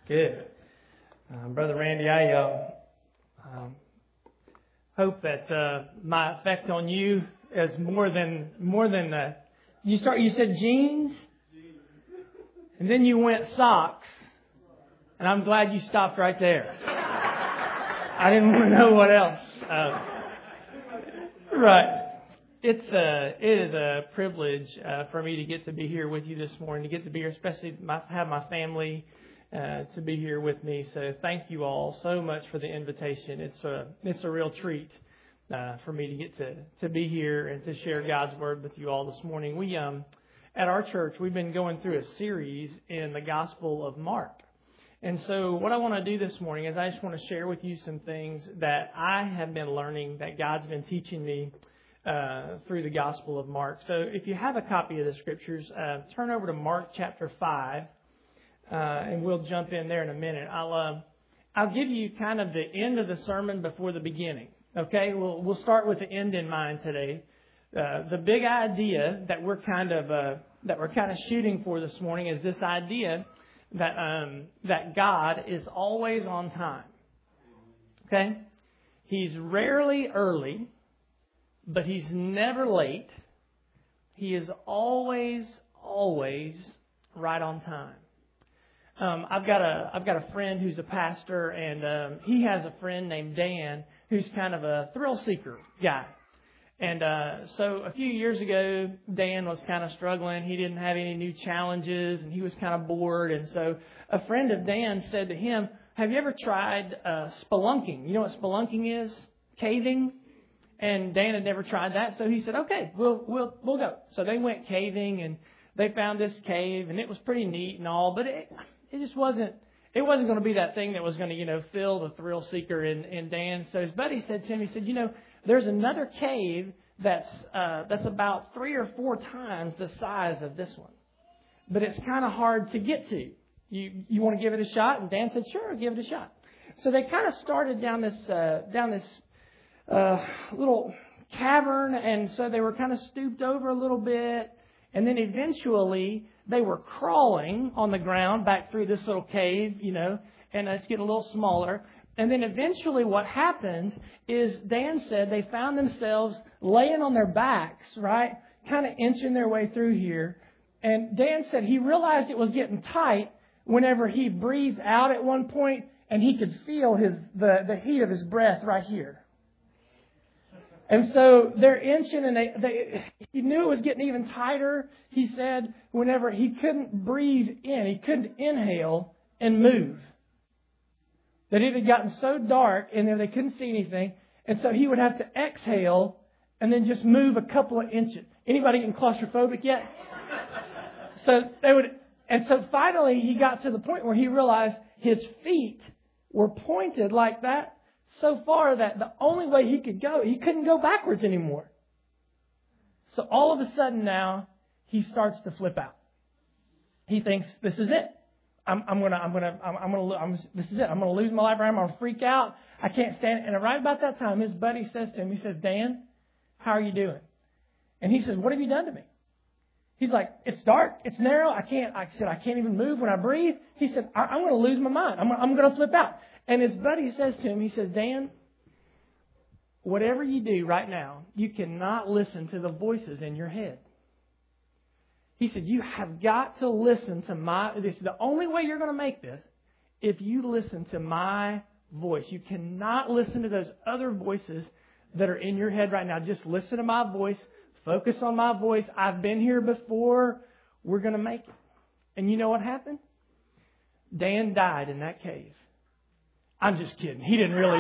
Good. Brother Randy, I hope that my effect on you is more than you said jeans, and then you went socks, and I'm glad you stopped right there. I didn't want to know what else. Right. It is a privilege for me to get to be here with you this morning, to get to be here, especially have my family to be here with me. So thank you all so much for the invitation. It's a real treat for me to get to be here and to share God's Word with you all this morning. We at our church, we've been going through a series in the Gospel of Mark. And so what I want to do this morning is I just want to share with you some things that I have been learning, that God's been teaching me through the Gospel of Mark. So if you have a copy of the Scriptures, turn over to Mark chapter 5, and we'll jump in there in a minute. I'll give you kind of the end of the sermon before the beginning. Okay, we'll start with the end in mind today. The big idea that we're kind of shooting for this morning is this idea that God is always on time. Okay, He's rarely early, but He's never late. He is always right on time. I've got a friend who's a pastor, and he has a friend named Dan who's kind of a thrill seeker guy. And so a few years ago, Dan was kind of struggling. He didn't have any new challenges, and he was kind of bored. And so a friend of Dan said to him, "Have you ever tried spelunking? You know what spelunking is? Caving." And Dan had never tried that, so he said, "Okay, we'll go." So they went caving, and they found this cave, and it was pretty neat and all, but it just wasn't. It wasn't going to be that thing that was going to fill the thrill seeker in Dan. So his buddy said to him, he said, "There's another cave that's about 3 or 4 times the size of this one, but it's kind of hard to get to. You want to give it a shot?" And Dan said, "Sure, give it a shot." So they kind of started down this little cavern, and so they were kind of stooped over a little bit, and then eventually they were crawling on the ground back through this little cave, and it's getting a little smaller. And then eventually what happens is, Dan said, they found themselves laying on their backs, right, kind of inching their way through here. And Dan said he realized it was getting tight whenever he breathed out at one point, and he could feel the heat of his breath right here. And so they're inching, and he knew it was getting even tighter. He said whenever he couldn't breathe in, he couldn't inhale and move. That it had gotten so dark in there they couldn't see anything. And so he would have to exhale and then just move a couple of inches. Anybody getting claustrophobic yet? So finally he got to the point where he realized his feet were pointed like that so far that the only way he could go, he couldn't go backwards anymore. So all of a sudden now he starts to flip out. He thinks, "This is it. This is it. I'm going to lose my life. I'm going to freak out. I can't stand it." And right about that time, his buddy says to him, he says, "Dan, how are you doing?" And he says, "What have you done to me?" He's like, "It's dark. It's narrow. I can't even move when I breathe." He said, I'm going to lose my mind. I'm going to flip out." And his buddy says to him, he says, "Dan, whatever you do right now, you cannot listen to the voices in your head." He said, "You have got to listen to this is the only way you're going to make this, if you listen to my voice. You cannot listen to those other voices that are in your head right now. Just listen to my voice. Focus on my voice. I've been here before. We're going to make it." And you know what happened? Dan died in that cave. I'm just kidding. He didn't really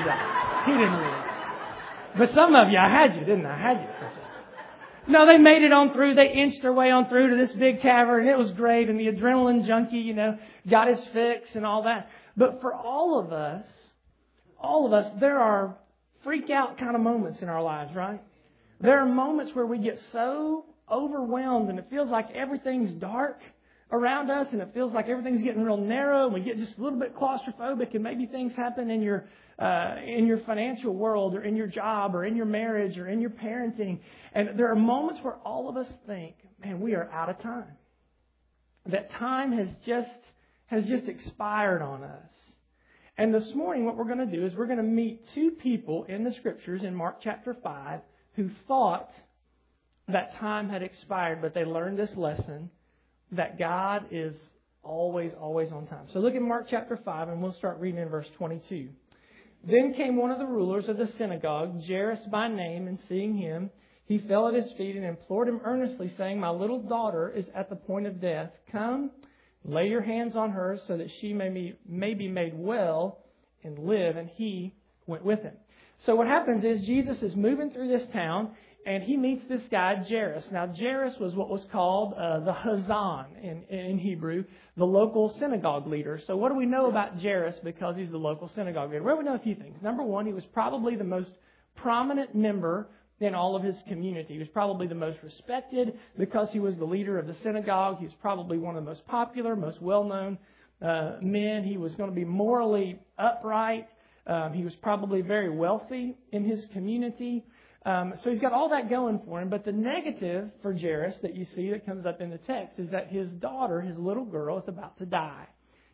die. But some of you, I had you, didn't I? I had you. No, they made it on through. They inched their way on through to this big cavern. It was great. And the adrenaline junkie, got his fix and all that. But for all of us, there are freak out kind of moments in our lives, right? There are moments where we get so overwhelmed and it feels like everything's dark around us, and it feels like everything's getting real narrow, and we get just a little bit claustrophobic, and maybe things happen in your financial world, or in your job, or in your marriage, or in your parenting. And there are moments where all of us think, man, we are out of time. That time has just has just expired on us. And this morning what we're going to do is we're going to meet two people in the Scriptures in Mark chapter 5 who thought that time had expired, but they learned this lesson that God is always on time. So look at Mark chapter 5 and we'll start reading in verse 22. Then came one of the rulers of the synagogue, Jairus by name, and seeing him, he fell at his feet and implored him earnestly, saying, "My little daughter is at the point of death. Come, lay your hands on her so that she may be made well and live." And he went with him. So what happens is Jesus is moving through this town and he meets this guy, Jairus. Now, Jairus was what was called the Hazan in Hebrew, the local synagogue leader. So what do we know about Jairus because he's the local synagogue leader? Well, we know a few things. Number one, he was probably the most prominent member in all of his community. He was probably the most respected because he was the leader of the synagogue. He was probably one of the most popular, most well-known men. He was going to be morally upright. He was probably very wealthy in his community. So he's got all that going for him. But the negative for Jairus that you see that comes up in the text is that his daughter, his little girl, is about to die.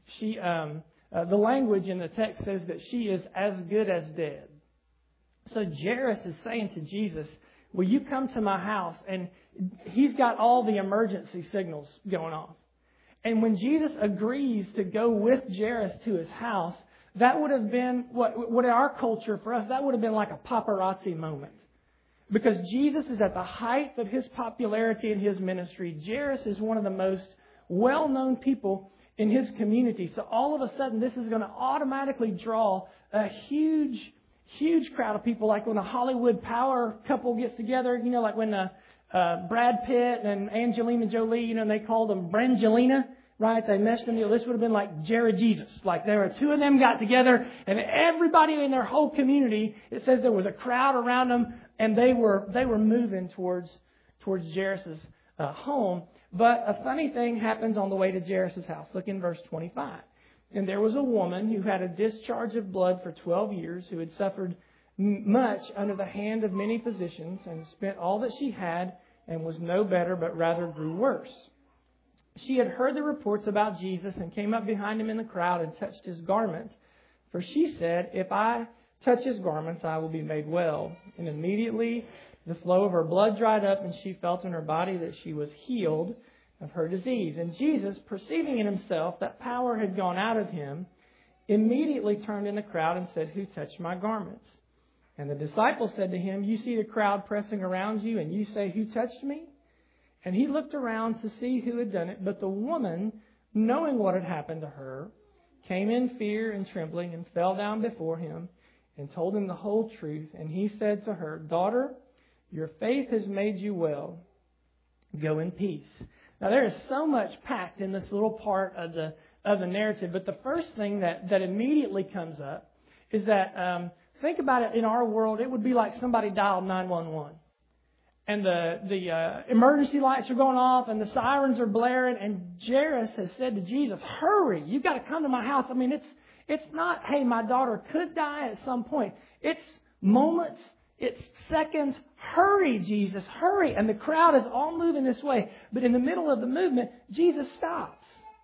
The language in the text says that she is as good as dead. So Jairus is saying to Jesus, "Will you come to my house?" And he's got all the emergency signals going off. And when Jesus agrees to go with Jairus to his house, that would have been, what in our culture for us, that would have been like a paparazzi moment. Because Jesus is at the height of his popularity in his ministry. Jairus is one of the most well-known people in his community. So all of a sudden, this is going to automatically draw a huge crowd of people. Like when a Hollywood power couple gets together, like when Brad Pitt and Angelina Jolie, and they called them Brangelina, right? They meshed them. This would have been like Jared Jesus. Like there were two of them got together, and everybody in their whole community, it says there was a crowd around them, and they were moving towards Jairus' home. But a funny thing happens on the way to Jairus' house. Look in verse 25. "And there was a woman who had a discharge of blood for 12 years, who had suffered much under the hand of many physicians, and spent all that she had, and was no better, but rather grew worse. She had heard the reports about Jesus, and came up behind him in the crowd, and touched his garment. For she said, 'If I touch his garments, I will be made well.' And immediately the flow of her blood dried up, and she felt in her body that she was healed of her disease. And Jesus, perceiving in himself that power had gone out of him, immediately turned in the crowd and said, 'Who touched my garments?' And the disciples said to him, 'You see the crowd pressing around you, and you say, "Who touched me?" And he looked around to see who had done it. But the woman, knowing what had happened to her, came in fear and trembling, and fell down before him, and told him the whole truth. And he said to her, 'Daughter, your faith has made you well. Go in peace.'" Now there is so much packed in this little part of the narrative. But the first thing that immediately comes up is that, think about it, in our world, it would be like somebody dialed 911. And the emergency lights are going off and the sirens are blaring. And Jairus has said to Jesus, "Hurry, you've got to come to my house." I mean, it's not, "Hey, my daughter could die at some point." It's moments, it's seconds. "Hurry, Jesus, hurry." And the crowd is all moving this way. But in the middle of the movement, Jesus stops.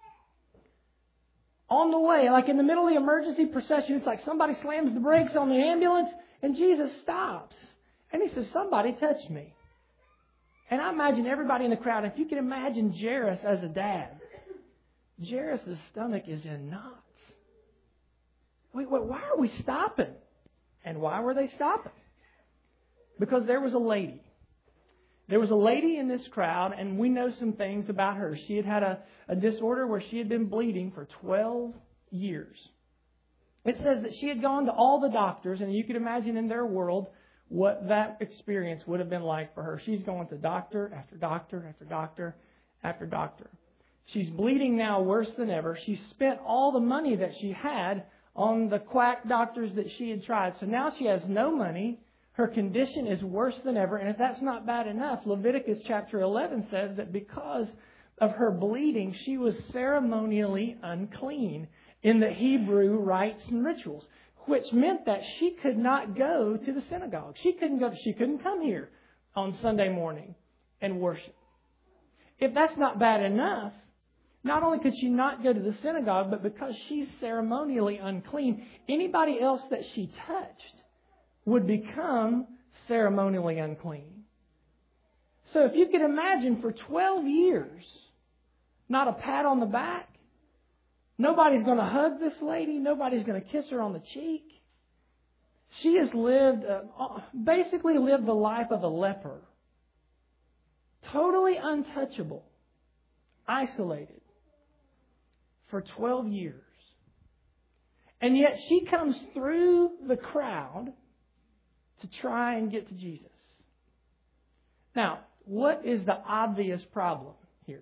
On the way, like in the middle of the emergency procession, it's like somebody slams the brakes on the ambulance and Jesus stops. And he says, "Somebody touched me." And I imagine everybody in the crowd, if you can imagine Jairus as a dad, Jairus' stomach is in knots. Wait, why are we stopping? And why were they stopping? Because there was a lady. There was a lady in this crowd, and we know some things about her. She had had a disorder where she had been bleeding for 12 years. It says that she had gone to all the doctors, and you could imagine in their world what that experience would have been like for her. She's going to doctor after doctor after doctor after doctor. She's bleeding now worse than ever. She spent all the money that she had on the quack doctors that she had tried. So now she has no money. Her condition is worse than ever. And if that's not bad enough, Leviticus chapter 11 says that because of her bleeding, she was ceremonially unclean in the Hebrew rites and rituals, which meant that she could not go to the synagogue. She couldn't come here on Sunday morning and worship. If that's not bad enough, Not only could she not go to the synagogue, but because she's ceremonially unclean, anybody else that she touched would become ceremonially unclean. So if you could imagine for 12 years, not a pat on the back, nobody's going to hug this lady, nobody's going to kiss her on the cheek. She has basically lived the life of a leper. Totally untouchable, isolated for 12 years. And yet she comes through the crowd to try and get to Jesus. Now, what is the obvious problem here?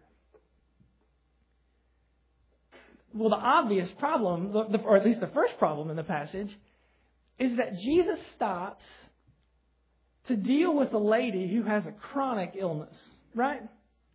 Well, the obvious problem, or at least the first problem in the passage, is that Jesus stops to deal with a lady who has a chronic illness, right?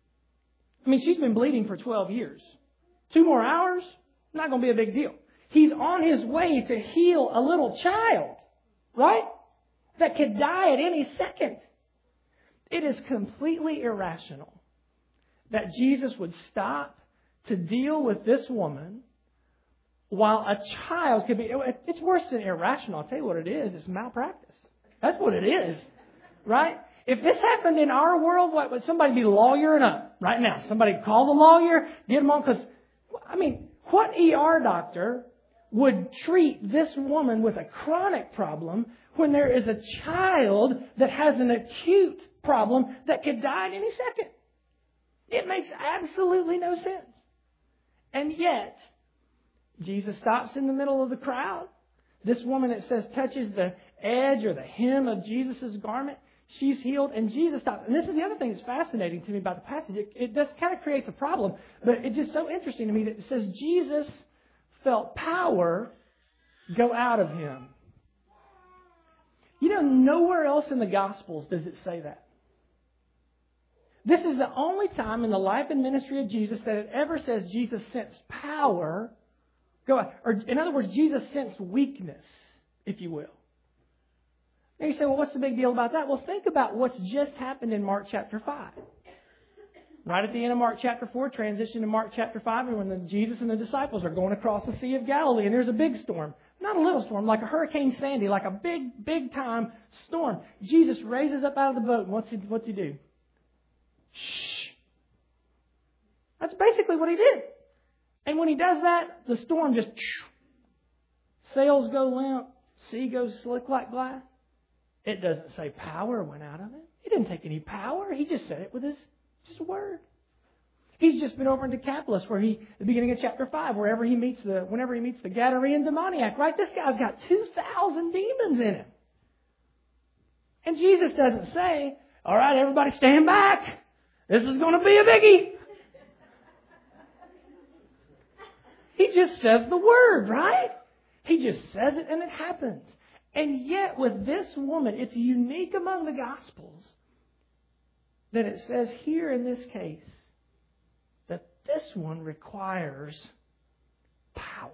I mean, she's been bleeding for 12 years. 2 more hours, not going to be a big deal. He's on his way to heal a little child, right? That could die at any second. It is completely irrational that Jesus would stop to deal with this woman while a child could be... It's worse than irrational. I'll tell you what it is. It's malpractice. That's what it is, right? If this happened in our world, what would somebody be lawyering up right now? Somebody call the lawyer, get them on, because, I mean, what ER doctor would treat this woman with a chronic problem when there is a child that has an acute problem that could die at any second? It makes absolutely no sense. And yet, Jesus stops in the middle of the crowd. This woman, it says, touches the edge or the hem of Jesus' garment. She's healed, and Jesus stops. And this is the other thing that's fascinating to me about the passage. It does kind of create a problem, but it's just so interesting to me that it says Jesus felt power go out of him. You know, nowhere else in the Gospels does it say that. This is the only time in the life and ministry of Jesus that it ever says Jesus sensed power go out. Or, in other words, Jesus sensed weakness, if you will. Now you say, well, what's the big deal about that? Well, think about what's just happened in Mark chapter 5. Right at the end of Mark chapter 4, transition to Mark chapter 5, and when Jesus and the disciples are going across the Sea of Galilee, and there's a big storm. Not a little storm, like a Hurricane Sandy, like a big, big time storm. Jesus raises up out of the boat, and what's he do? Shh. That's basically what he did. And when he does that, the storm just... Sails go limp, sea goes slick like glass. It doesn't say power went out of it. He didn't take any power. He just said it with just a word. He's just been over in Decapolis, where the beginning of chapter 5, whenever he meets the Gadarene demoniac, right? This guy's got 2,000 demons in him. And Jesus doesn't say, all right, everybody stand back. This is going to be a biggie. He just says the word, right? He just says it and it happens. And yet with this woman, it's unique among the Gospels that it says here in this case that this one requires power.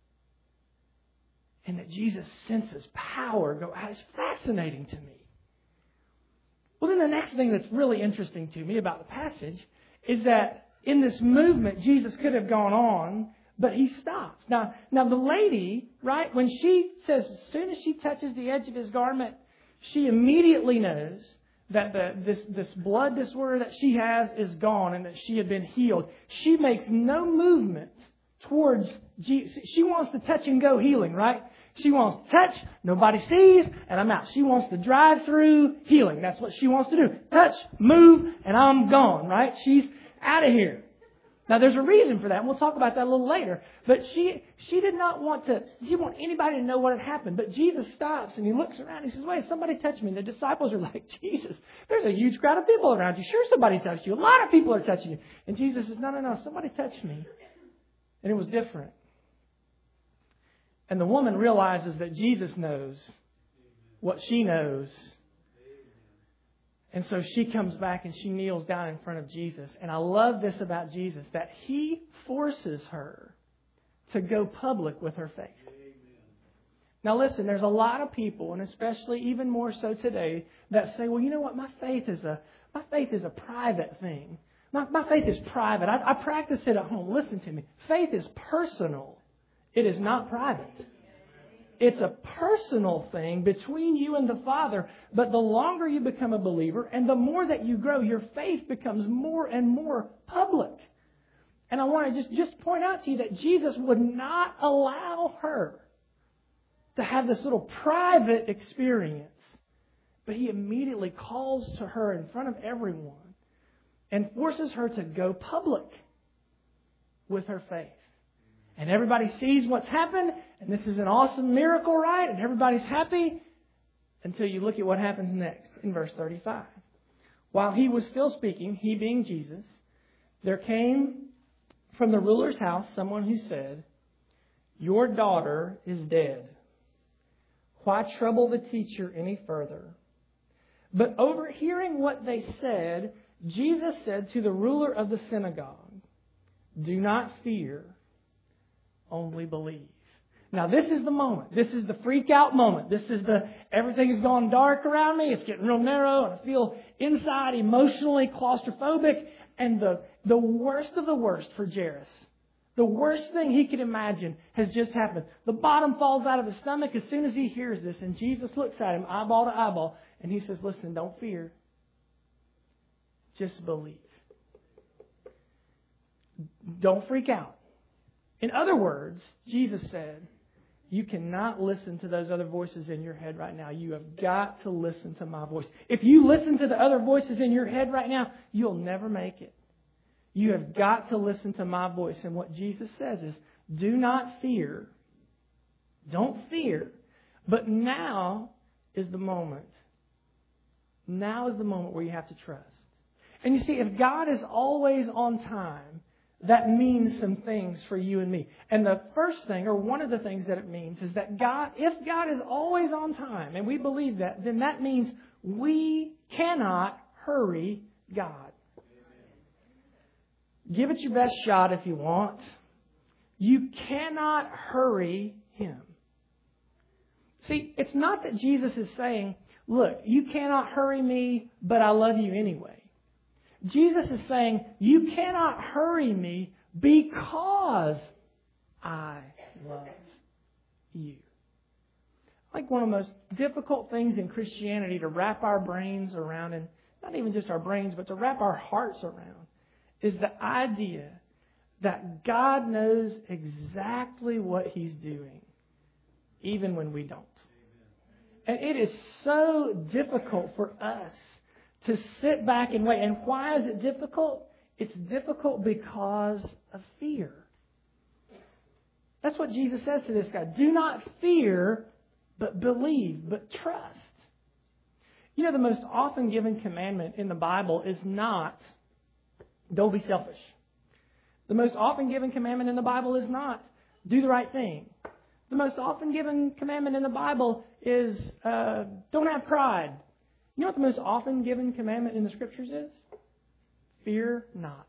And that Jesus senses power go out. It's fascinating to me. Well, then the next thing that's really interesting to me about the passage is that in this movement, Jesus could have gone on, but he stops. Now the lady, right, when she says, as soon as she touches the edge of his garment, she immediately knows that this blood disorder that she has is gone and that she had been healed. She makes no movement towards Jesus. She wants the touch and go healing, right? She wants to touch, nobody sees, and I'm out. She wants to drive through healing. That's what she wants to do. Touch, move, and I'm gone, right? She's out of here. Now, there's a reason for that, and we'll talk about that a little later. But she did not want to, she didn't want anybody to know what had happened. But Jesus stops, and he looks around, and he says, wait, somebody touched me. And the disciples are like, Jesus, there's a huge crowd of people around you. Sure, somebody touched you. A lot of people are touching you. And Jesus says, no, somebody touched me. And it was different. And the woman realizes that Jesus knows what she knows. And so she comes back and she kneels down in front of Jesus. And I love this about Jesus, that he forces her to go public with her faith. Now listen, there's a lot of people, and especially even more so today, that say, well, you know what, my faith is a private thing. My faith is private. I practice it at home. Listen to me. Faith is personal. It is not private. It's a personal thing between you and the Father. But the longer you become a believer and the more that you grow, your faith becomes more and more public. And I want to just point out to you that Jesus would not allow her to have this little private experience. But He immediately calls to her in front of everyone and forces her to go public with her faith. And everybody sees what's happened, and this is an awesome miracle, right? And everybody's happy until you look at what happens next in verse 35. While He was still speaking, He being Jesus, there came from the ruler's house someone who said, "Your daughter is dead. Why trouble the teacher any further?" But overhearing what they said, Jesus said to the ruler of the synagogue, "Do not fear, only believe." Now this is the moment. This is the freak out moment. This is everything has gone dark around me. It's getting real narrow and I feel inside emotionally claustrophobic. And the worst of the worst for Jairus, the worst thing he could imagine has just happened. The bottom falls out of his stomach as soon as he hears this. And Jesus looks at him eyeball to eyeball and He says, "Listen, don't fear. Just believe. Don't freak out." In other words, Jesus said, you cannot listen to those other voices in your head right now. You have got to listen to my voice. If you listen to the other voices in your head right now, you'll never make it. You have got to listen to my voice. And what Jesus says is, do not fear. Don't fear. But now is the moment. Now is the moment where you have to trust. And you see, if God is always on time, that means some things for you and me. And the first thing, or one of the things that it means, is that if God is always on time, and we believe that, then that means we cannot hurry God. Give it your best shot if you want. You cannot hurry Him. See, it's not that Jesus is saying, look, you cannot hurry me, but I love you anyway. Jesus is saying, you cannot hurry me because I love you. Like one of the most difficult things in Christianity to wrap our brains around, and not even just our brains, but to wrap our hearts around, is the idea that God knows exactly what He's doing, even when we don't. And it is so difficult for us to sit back and wait. And why is it difficult? It's difficult because of fear. That's what Jesus says to this guy. Do not fear, but believe, but trust. You know, the most often given commandment in the Bible is not, don't be selfish. The most often given commandment in the Bible is not, do the right thing. The most often given commandment in the Bible is, don't have pride. You know what the most often given commandment in the Scriptures is? Fear not.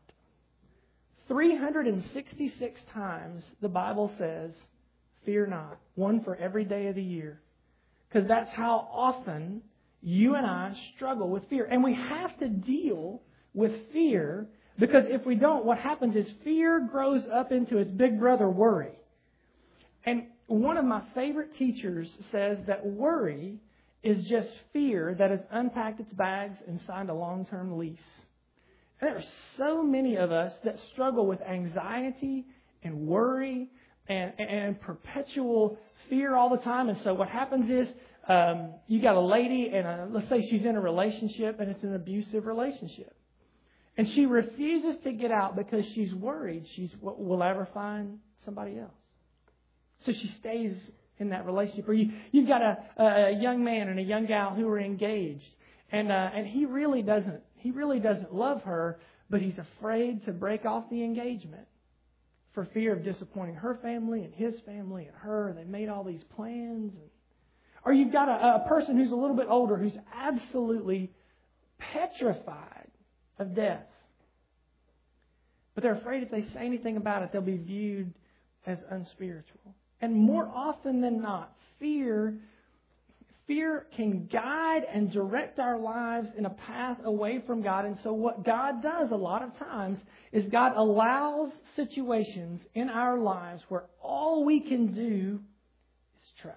366 times the Bible says, fear not. One for every day of the year. Because that's how often you and I struggle with fear. And we have to deal with fear, because if we don't, what happens is fear grows up into its big brother, worry. And one of my favorite teachers says that worry is just fear that has unpacked its bags and signed a long-term lease. And there are so many of us that struggle with anxiety and worry and perpetual fear all the time. And so what happens is you got a lady, and let's say she's in a relationship, and it's an abusive relationship. And she refuses to get out because she's worried will ever find somebody else. So she stays in that relationship. Or you've got a young man and a young gal who are engaged, and he really doesn't love her, but he's afraid to break off the engagement for fear of disappointing her family and his family and her. They made all these plans. Or you've got a person who's a little bit older who's absolutely petrified of death, but they're afraid if they say anything about it, they'll be viewed as unspiritual. And more often than not, fear Fear can guide and direct our lives in a path away from God. And so what God does a lot of times is God allows situations in our lives where all we can do is trust.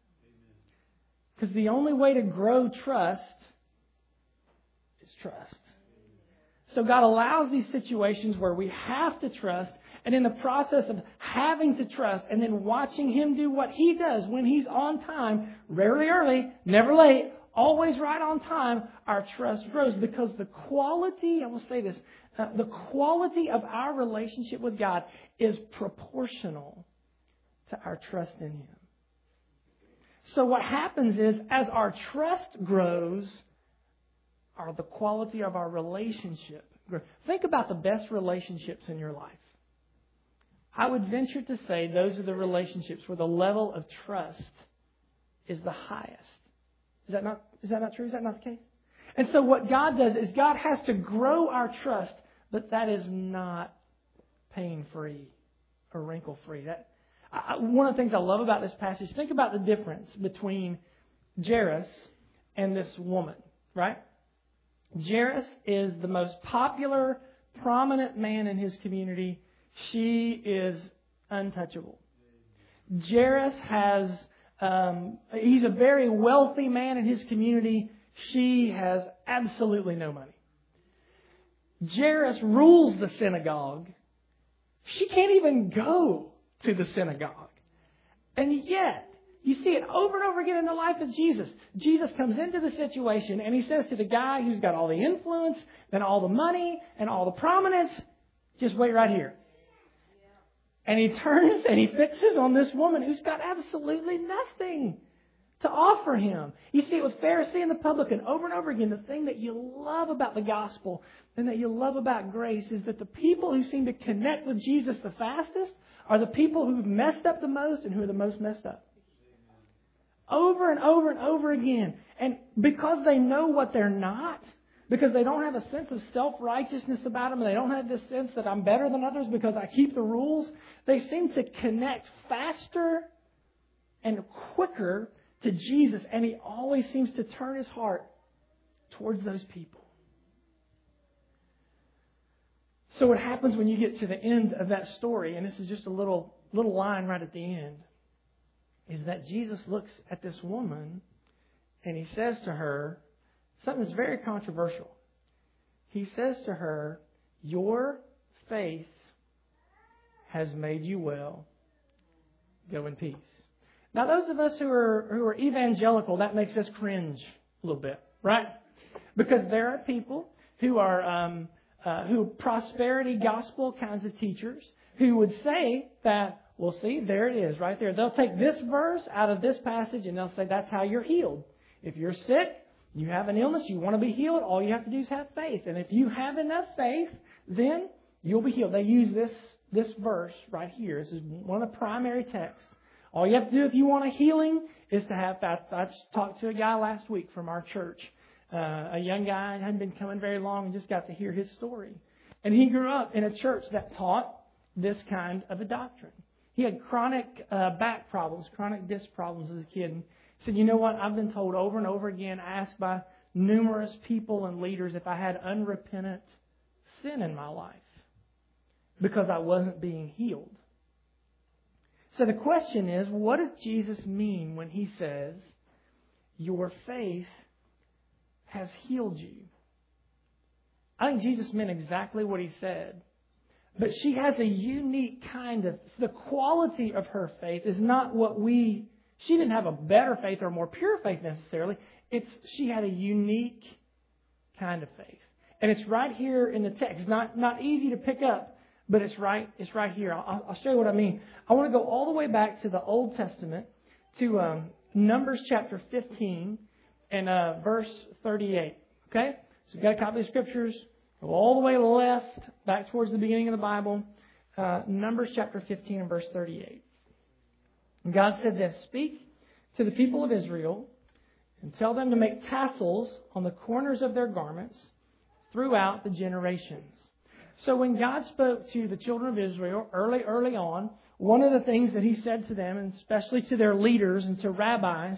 Because the only way to grow trust is trust. So God allows these situations where we have to trust, and in the process of having to trust and then watching Him do what He does when He's on time, rarely early, never late, always right on time, our trust grows. Because the quality, I will say this, the quality of our relationship with God is proportional to our trust in Him. So what happens is, as our trust grows, the quality of our relationship grows. Think about the best relationships in your life. I would venture to say those are the relationships where the level of trust is the highest. Is that not true? Is that not the case? And so what God does is God has to grow our trust, but that is not pain-free or wrinkle-free. One of the things I love about this passage, think about the difference between Jairus and this woman, right? Jairus is the most popular, prominent man in his community. She is untouchable. Jairus he's a very wealthy man in his community. She has absolutely no money. Jairus rules the synagogue. She can't even go to the synagogue. And yet, you see it over and over again in the life of Jesus. Jesus comes into the situation and He says to the guy who's got all the influence and all the money and all the prominence, just wait right here. And He turns and He fixes on this woman who's got absolutely nothing to offer Him. You see it with Pharisee and the publican over and over again. The thing that you love about the gospel and that you love about grace is that the people who seem to connect with Jesus the fastest are the people who've messed up the most and who are the most messed up. Over and over and over again. And because they know what they're not, because they don't have a sense of self-righteousness about them, and they don't have this sense that I'm better than others because I keep the rules, they seem to connect faster and quicker to Jesus. And He always seems to turn His heart towards those people. So what happens when you get to the end of that story, and this is just a little line right at the end, is that Jesus looks at this woman and He says to her something that's very controversial. He says to her, "Your faith has made you well. Go in peace." Now, those of us who are evangelical, that makes us cringe a little bit, right? Because there are people who are who prosperity gospel kinds of teachers who would say that, well, see, there it is right there. They'll take this verse out of this passage and they'll say that's how you're healed. If you're sick, you have an illness, you want to be healed, all you have to do is have faith. And if you have enough faith, then you'll be healed. They use this verse right here. This is one of the primary texts. All you have to do if you want a healing is to have faith. I talked to a guy last week from our church, a young guy, hadn't been coming very long, and just got to hear his story. And he grew up in a church that taught this kind of a doctrine. He had chronic back problems, chronic disc problems as a kid. And he said, you know what, I've been told over and over again, asked by numerous people and leaders if I had unrepentant sin in my life because I wasn't being healed. So the question is, what does Jesus mean when He says, your faith has healed you? I think Jesus meant exactly what He said. But she has a unique kind of, the quality of her faith is not what she didn't have a better faith or a more pure faith necessarily. She had a unique kind of faith. And it's right here in the text. It's not easy to pick up, but it's right here. I'll show you what I mean. I want to go all the way back to the Old Testament, to Numbers chapter 15 and verse 38. Okay? So you've got a copy of the Scriptures. Go all the way left, back towards the beginning of the Bible. Numbers chapter 15 and verse 38. And God said this, speak to the people of Israel and tell them to make tassels on the corners of their garments throughout the generations. So when God spoke to the children of Israel early on, one of the things that He said to them, and especially to their leaders and to rabbis,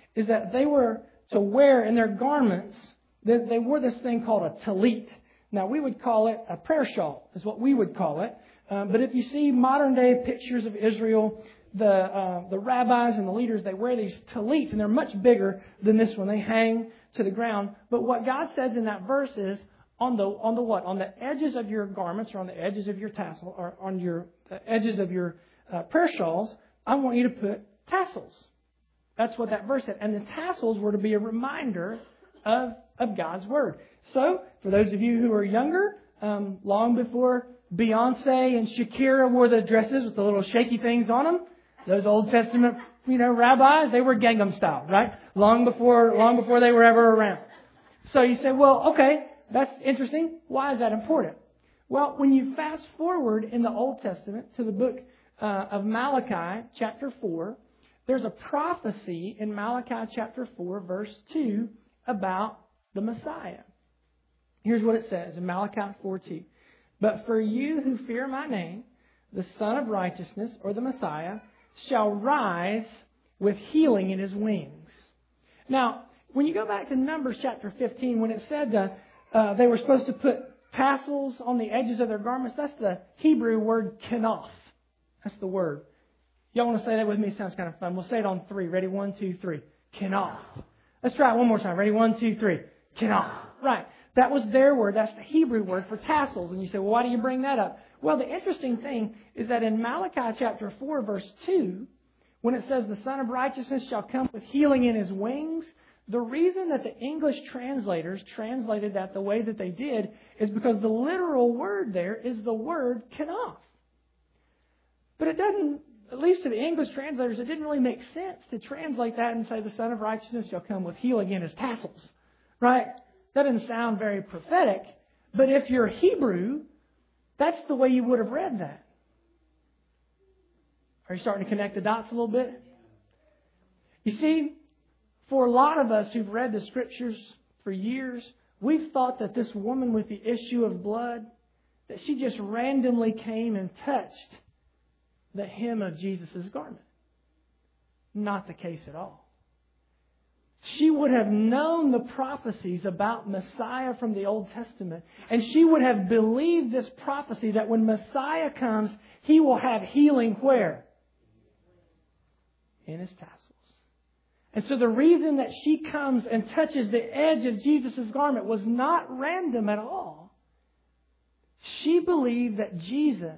is that they were to wear in their garments, they wore this thing called a tallit. Now, we would call it a prayer shawl, is what we would call it. But if you see modern day pictures of Israel, the rabbis and the leaders, they wear these tallits, and they're much bigger than this one. They hang to the ground. But what God says in that verse is, on the what? On the edges of your garments, or on the edges of your tassel, or on the edges of your prayer shawls, I want you to put tassels. That's what that verse said. And the tassels were to be a reminder of God's Word. So, for those of you who are younger, long before Beyonce and Shakira wore the dresses with the little shaky things on them, those Old Testament, rabbis, they were Gangnam Style, right? Long before they were ever around. So you say, well, okay, that's interesting. Why is that important? Well, when you fast forward in the Old Testament to the book of Malachi, chapter 4, there's a prophecy in Malachi chapter 4, verse 2, about the Messiah. Here's what it says in Malachi 4:2. But for you who fear my name, the Son of Righteousness, or the Messiah, shall rise with healing in his wings. Now, when you go back to Numbers chapter 15, when it said they were supposed to put tassels on the edges of their garments, that's the Hebrew word kenoth. That's the word. Y'all want to say that with me? It sounds kind of fun. We'll say it on 3. Ready? 1, 2, 3. Kenoth. Let's try it one more time. Ready? 1, 2, 3. Kenoth. Right. That was their word. That's the Hebrew word for tassels. And you say, well, why do you bring that up? Well, the interesting thing is that in Malachi chapter 4, verse 2, when it says the Son of Righteousness shall come with healing in his wings, the reason that the English translators translated that the way that they did is because the literal word there is the word kenoth. But it doesn't, at least to the English translators, it didn't really make sense to translate that and say the Son of Righteousness shall come with healing in his tassels. Right? That doesn't sound very prophetic. But if you're Hebrew, that's the way you would have read that. Are you starting to connect the dots a little bit? You see, for a lot of us who've read the Scriptures for years, we've thought that this woman with the issue of blood, that she just randomly came and touched the hem of Jesus' garment. Not the case at all. She would have known the prophecies about Messiah from the Old Testament, and she would have believed this prophecy that when Messiah comes, He will have healing where? In His tassels. And so the reason that she comes and touches the edge of Jesus' garment was not random at all. She believed that Jesus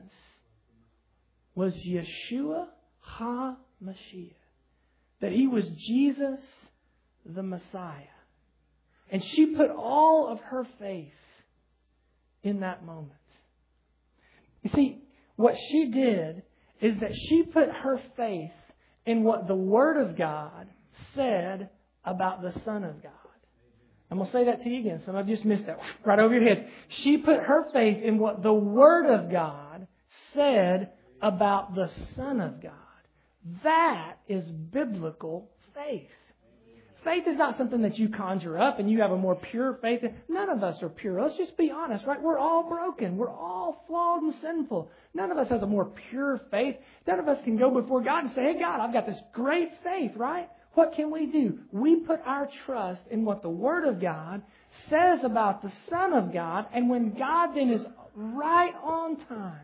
was Yeshua HaMashiach. That He was Jesus the Messiah. And she put all of her faith in that moment. You see, what she did is that she put her faith in what the Word of God said about the Son of God. I'm going to say that to you again. Some of you just missed that right over your head. She put her faith in what the Word of God said about the Son of God. That is biblical faith. Faith is not something that you conjure up and you have a more pure faith. None of us are pure. Let's just be honest, right? We're all broken. We're all flawed and sinful. None of us has a more pure faith. None of us can go before God and say, hey, God, I've got this great faith, right? What can we do? We put our trust in what the Word of God says about the Son of God. And when God then is right on time,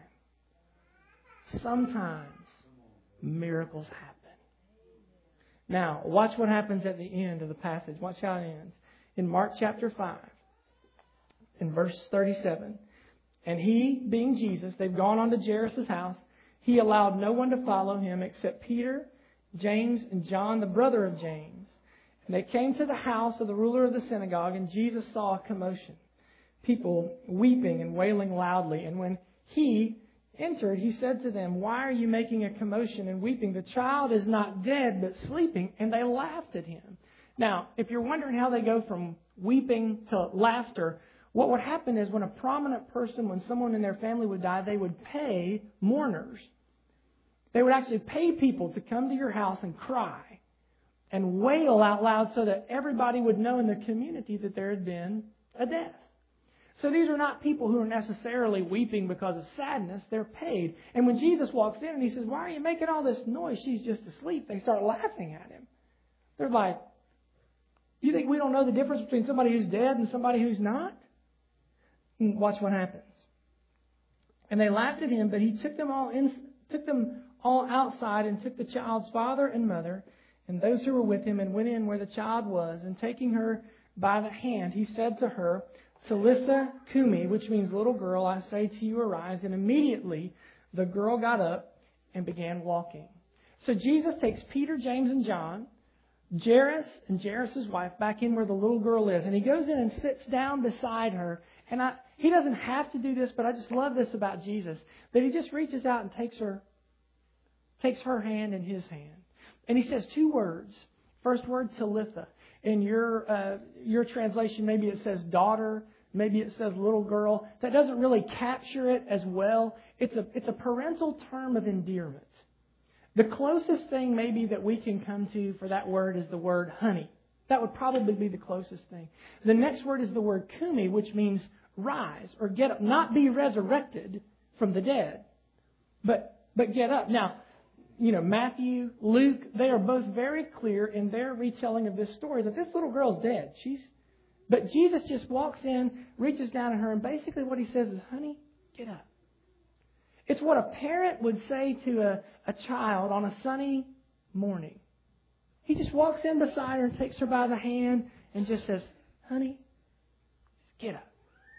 sometimes miracles happen. Now, watch what happens at the end of the passage. Watch how it ends. In Mark chapter 5, in verse 37, and He, being Jesus, they've gone on to Jairus' house. He allowed no one to follow Him except Peter, James, and John, the brother of James. And they came to the house of the ruler of the synagogue, and Jesus saw a commotion, people weeping and wailing loudly. And when He entered, He said to them, why are you making a commotion and weeping? The child is not dead, but sleeping. And they laughed at Him. Now, if you're wondering how they go from weeping to laughter, what would happen is when a prominent person, when someone in their family would die, they would pay mourners. They would actually pay people to come to your house and cry and wail out loud so that everybody would know in the community that there had been a death. So these are not people who are necessarily weeping because of sadness. They're paid. And when Jesus walks in and He says, why are you making all this noise? She's just asleep. They start laughing at Him. They're like, You think we don't know the difference between somebody who's dead and somebody who's not? Watch what happens. And they laughed at him, but he took them all outside and took the child's father and mother and those who were with him and went in where the child was. And taking her by the hand, he said to her, Talitha Kumi, which means little girl, I say to you, arise. And immediately the girl got up and began walking. So Jesus takes Peter, James, and John, Jairus and Jairus' wife, back in where the little girl is. And he goes in and sits down beside her. And he doesn't have to do this, but I just love this about Jesus, that he just reaches out and takes her hand in his hand. And he says two words. First word, Talitha. In your translation, maybe it says daughter, maybe it says little girl. That doesn't really capture it as well. It's a parental term of endearment. The closest thing maybe that we can come to for that word is the word honey. That would probably be the closest thing. The next word is the word kumi, which means rise or get up. Not be resurrected from the dead, but get up. Now, Matthew, Luke, they are both very clear in their retelling of this story that this little girl's dead. But Jesus just walks in, reaches down at her, and basically what he says is, honey, get up. It's what a parent would say to a child on a sunny morning. He just walks in beside her and takes her by the hand and just says, honey, get up.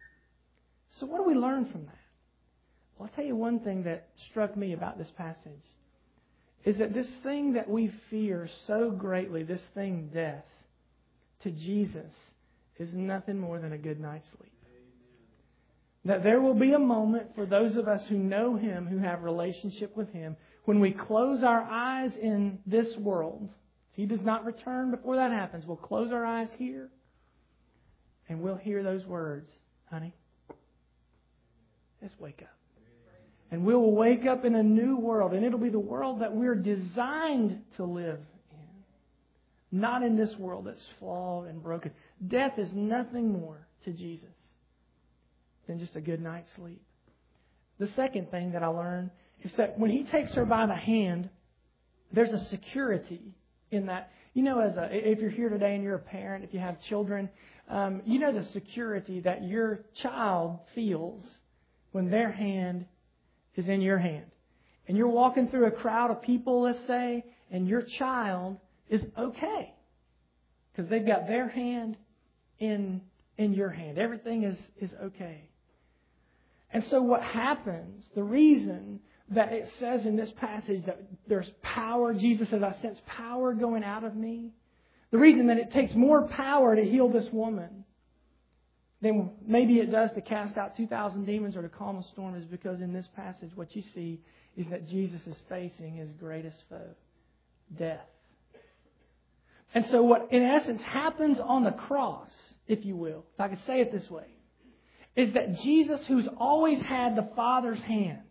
So what do we learn from that? Well, I'll tell you one thing that struck me about this passage is that this thing that we fear so greatly, this thing, death, to Jesus is nothing more than a good night's sleep. That there will be a moment for those of us who know Him, who have relationship with Him, when we close our eyes in this world. If He does not return before that happens, we'll close our eyes here and we'll hear those words, honey, let's wake up. And we will wake up in a new world, and it'll be the world that we're designed to live in. Not in this world that's flawed and broken. Death is nothing more to Jesus than just a good night's sleep. The second thing that I learned is that when He takes her by the hand, there's a security in that. If you're here today and you're a parent, if you have children, the security that your child feels when their hand is in your hand. And you're walking through a crowd of people, let's say, and your child is okay because they've got their hand in your hand. Everything is okay. And so what happens, the reason that it says in this passage that there's power, Jesus says, I sense power going out of me. The reason that it takes more power to heal this woman than maybe it does to cast out 2,000 demons or to calm a storm is because in this passage what you see is that Jesus is facing His greatest foe, death. And so what in essence happens on the cross, if you will, if I could say it this way, is that Jesus, who's always had the Father's hand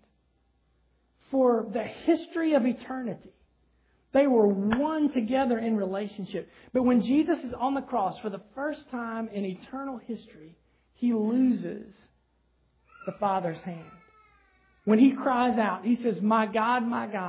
for the history of eternity, they were one together in relationship. But when Jesus is on the cross for the first time in eternal history, He loses the Father's hand. When He cries out, He says, my God,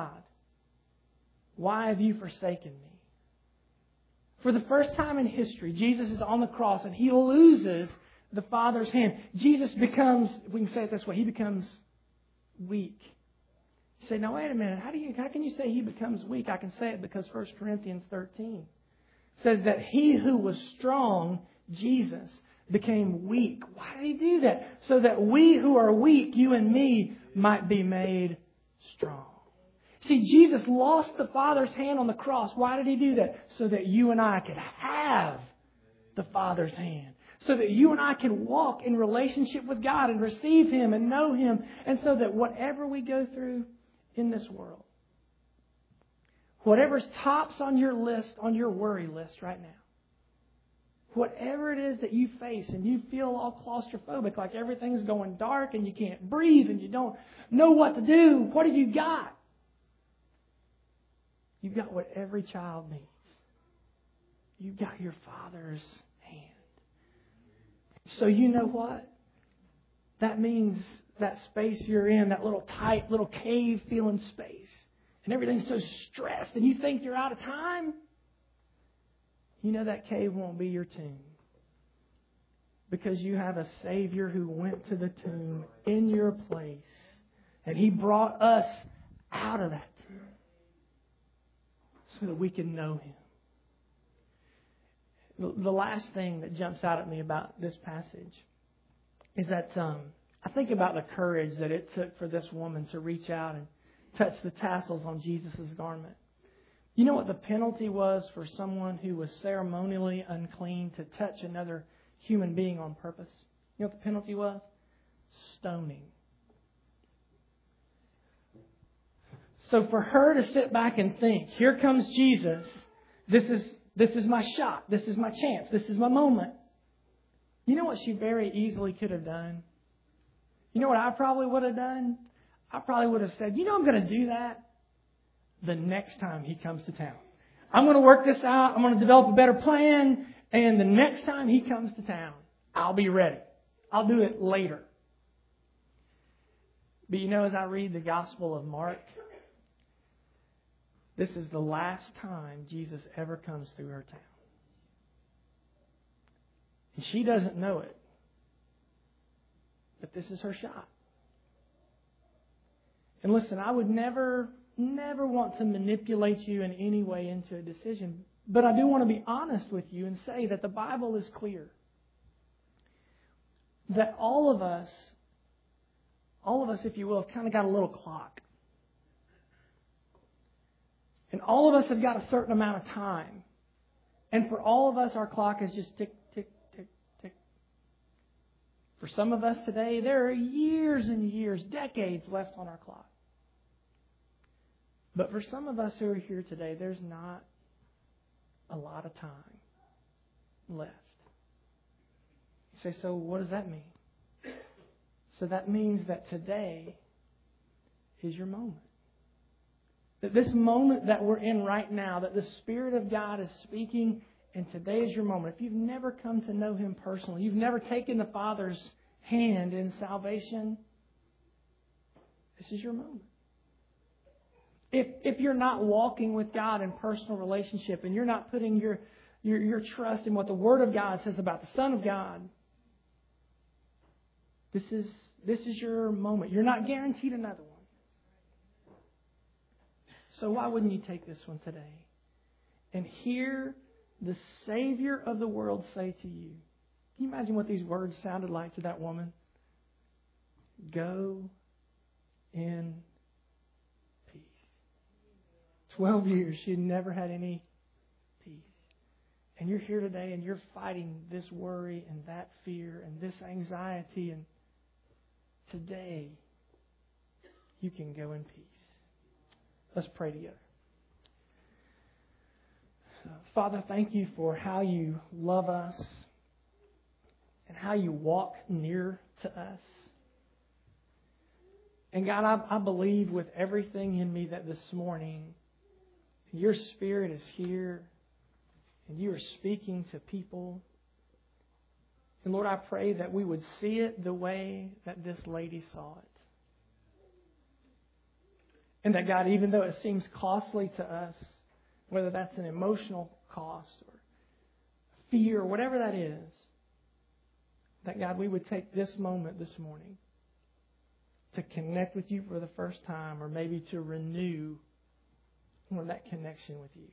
why have you forsaken me? For the first time in history, Jesus is on the cross and He loses the Father's hand. Jesus becomes, we can say it this way, He becomes weak. You say, now wait a minute, how can you say He becomes weak? I can say it because 1 Corinthians 13 says that He who was strong, Jesus, became weak. Why did He do that? So that we who are weak, you and me, might be made strong. See, Jesus lost the Father's hand on the cross. Why did He do that? So that you and I could have the Father's hand. So that you and I can walk in relationship with God and receive Him and know Him. And so that whatever we go through in this world, whatever's tops on your list, on your worry list right now, whatever it is that you face and you feel all claustrophobic, like everything's going dark and you can't breathe and you don't know what to do, what have you got? You've got what every child needs. You've got your Father's hand. So you know what? That means that space you're in, that little tight, little cave feeling space, and everything's so stressed and you think you're out of time. you know that cave won't be your tomb. Because you have a Savior who went to the tomb in your place. And He brought us out of that tomb so that we can know Him. The last thing that jumps out at me about this passage is that I think about the courage that it took for this woman to reach out and touch the tassels on Jesus' garment. You know what the penalty was for someone who was ceremonially unclean to touch another human being on purpose? You know what the penalty was? Stoning. So for her to sit back and think, here comes Jesus, this is my shot, this is my chance, this is my moment. You know what she very easily could have done? You know what I probably would have done? I probably would have said, I'm going to do that the next time He comes to town. I'm going to work this out, I'm going to develop a better plan, and the next time He comes to town, I'll be ready. I'll do it later. But as I read the Gospel of Mark, this is the last time Jesus ever comes through her town. And she doesn't know it. But this is her shot. And listen, I would never want to manipulate you in any way into a decision. But I do want to be honest with you and say that the Bible is clear. That all of us, if you will, have kind of got a little clock. And all of us have got a certain amount of time. And for all of us, our clock is just tick, tick, tick, tick. For some of us today, there are years and years, decades left on our clock. But for some of us who are here today, there's not a lot of time left. You say, so what does that mean? So that means that today is your moment. That this moment that we're in right now, that the Spirit of God is speaking, and today is your moment. If you've never come to know Him personally, you've never taken the Father's hand in salvation, this is your moment. If you're not walking with God in personal relationship and you're not putting your trust in what the Word of God says about the Son of God, this is your moment. You're not guaranteed another one. So why wouldn't you take this one today and hear the Savior of the world say to you? Can you imagine what these words sounded like to that woman? Go in peace. 12 years, she had never had any peace. And you're here today and you're fighting this worry and that fear and this anxiety. And today, you can go in peace. Let's pray together. Father, thank You for how You love us and how You walk near to us. And God, I believe with everything in me that this morning, Your Spirit is here and You are speaking to people. And Lord, I pray that we would see it the way that this lady saw it. And that, God, even though it seems costly to us, whether that's an emotional cost or fear or whatever that is, that, God, we would take this moment this morning to connect with You for the first time, or maybe to renew that connection with You.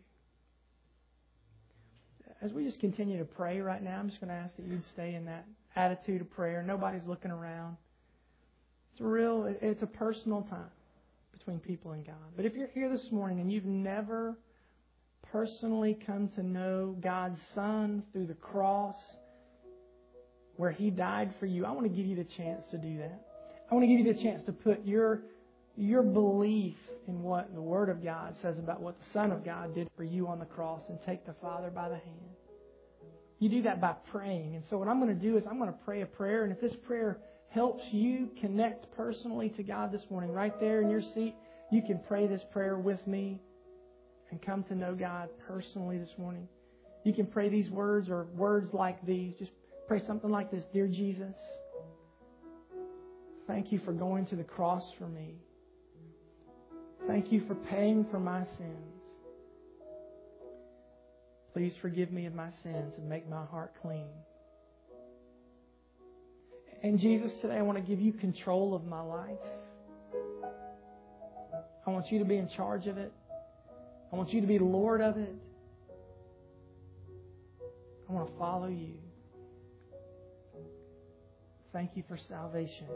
As we just continue to pray right now, I'm just going to ask that you'd stay in that attitude of prayer. Nobody's looking around. It's a personal time between people and God. But if you're here this morning and you've never personally come to know God's Son through the cross, where He died for you, I want to give you the chance to do that. I want to give you the chance to put your belief in what the Word of God says about what the Son of God did for you on the cross and take the Father by the hand. You do that by praying. And so what I'm going to do is I'm going to pray a prayer. And if this prayer helps you connect personally to God this morning, right there in your seat, you can pray this prayer with me and come to know God personally this morning. You can pray these words or words like these. Just pray something like this. Dear Jesus, thank You for going to the cross for me. Thank You for paying for my sins. Please forgive me of my sins and make my heart clean. And Jesus, today I want to give you control of my life. I want you to be in charge of it. I want you to be Lord of it. I want to follow you. Thank you for salvation.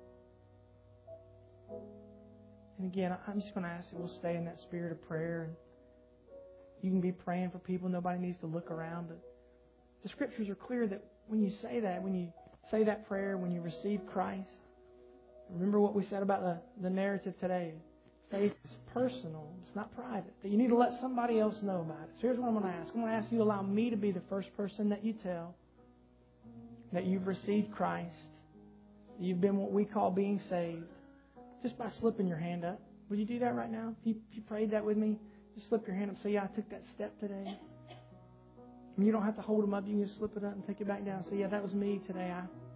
And again, I'm just going to ask that we'll stay in that spirit of prayer. And you can be praying for people. Nobody needs to look around. But the Scriptures are clear that when you say that prayer, when you receive Christ, remember what we said about the narrative today. Faith is personal. It's not private. That you need to let somebody else know about it. So here's what I'm going to ask. I'm going to ask you to allow me to be the first person that you tell that you've received Christ. That you've been what we call being saved. Just by slipping your hand up. Will you do that right now? If you prayed that with me, just slip your hand up. Say, yeah, I took that step today. And you don't have to hold them up. You can just slip it up and take it back down. Say, yeah, that was me today.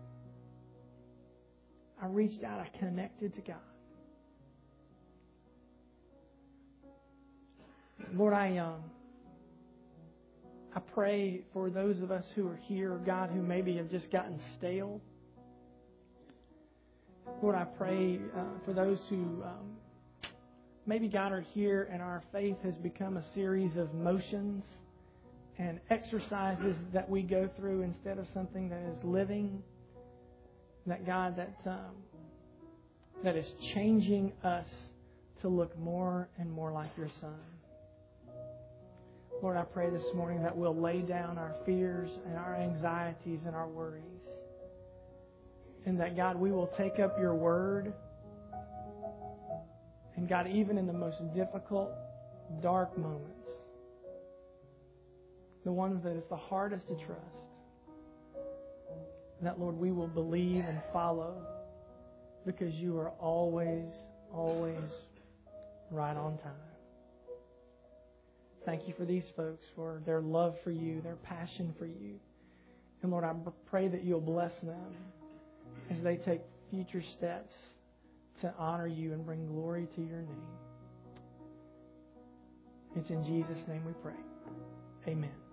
I reached out. I connected to God. Lord, I pray for those of us who are here, God, who maybe have just gotten stale. Lord, I pray for those who maybe, God, are here and our faith has become a series of motions and exercises that we go through instead of something that is living. That, God, that is changing us to look more and more like your Son. Lord, I pray this morning that we'll lay down our fears and our anxieties and our worries. And that, God, we will take up your word. And, God, even in the most difficult, dark moments, the ones that is the hardest to trust, that, Lord, we will believe and follow because you are always, always right on time. Thank you for these folks, for their love for you, their passion for you. And Lord, I pray that you'll bless them as they take future steps to honor you and bring glory to your name. It's in Jesus' name we pray. Amen.